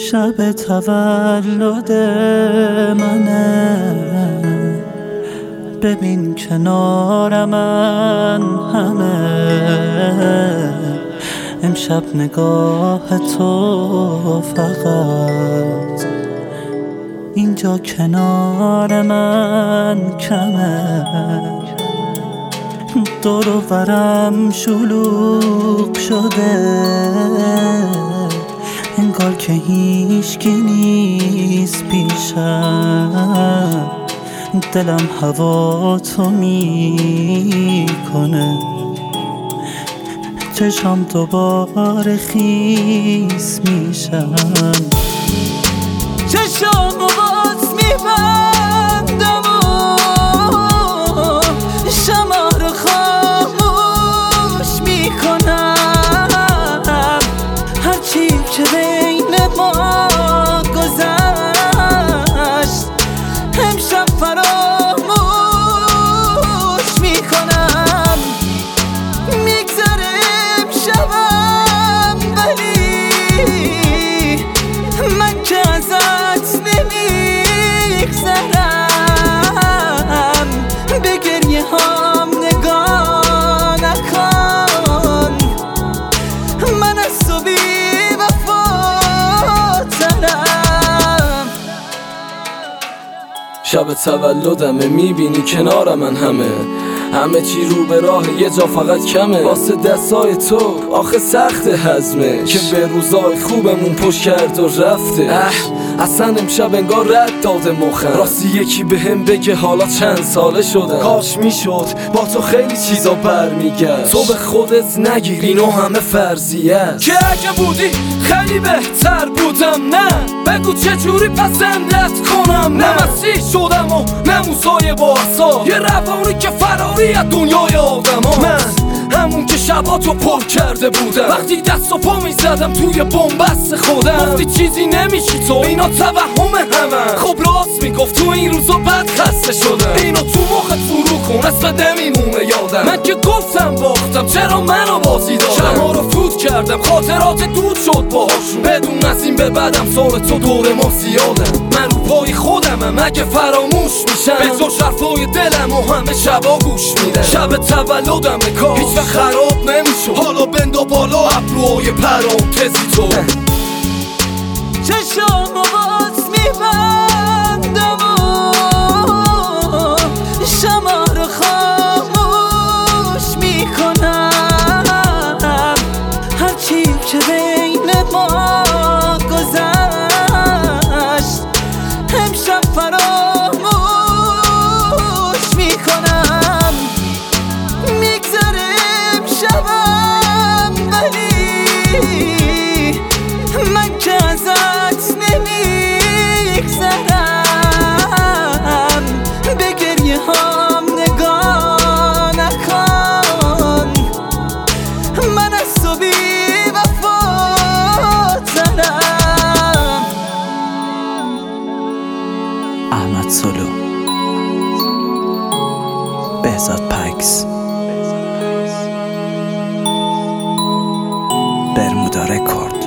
شب تولد منه، ببین کنار من همه. امشب نگاه تو فقط اینجا کنار من کمه. دور و برم شلوغ شده، انگار که هیچکی نیست پیشم. دلم هوا تو میکنه، چشام دوباره خیس میشم. چشامو باز میبندم و شمع رو خاموش میکنم. هرچی که بین ما گذشت امشب فراموش میکنم. میگذره امشبم ولی من که ازت نمیگذرم. به گریه هام نگاه نکن، من از تو بی وفاترم. شب تولدمه، میبینی کنار من همه چی رو به راه، یه جا فقط کمه. واسه دستای تو آخه سخت هضمه، که به روزای خوبمون پشت کرد و رفته. اصلا امشب انگار رد داده مخم. راستی یکی بهم بگه حالا چند ساله شدم. کاش میشد با تو خیلی چیزا برمیگشت. تو به خودت نگیر اینو همه فرضیه است، که اگه بودی خیلی بهتر بودم. نه بگو چجوری پسندت کنم. نه مسیح شدم و نه موسای با عصا، یه روانی که فراری از دنیای آدم ها. من همون که شباتو پر کرده بودم، وقتی دست و پا میزدم توی بنبست خودم. گفتی چیزی نمیشی تو، اینا توهم همه. خب راست میگفت، تو این روزا بد خسته شدم. اینو تو مخت فرو کن، اصلا نمیمونه یادم. من که گفتم باختم، چرا منو بازی دادم. شما رو فوت کردم، خاطرات دود شد باهاشون. بدون از این به بعدم سال تو دور ما زیادم. من رو پای خودمم، اگه فراموش میشم به تو شرفای دلم و همه شبا گوش میدم. شب تولدم کاش هیچ وقت خراب نمیشد. حالا بندا بالا ابروهای پرانتزی تو. چشامو باز میبندم و شمع رو خاموش میکنم. هرچی که بین ما گذشت امشب فراموش میکنم. میگذره امشبم ولی من که ازت نمیگذرم. به گریه هام نگاه نکن، من از تو بی وفاترم. احمد سلو، بهزاد پکس، برمودا رکورد.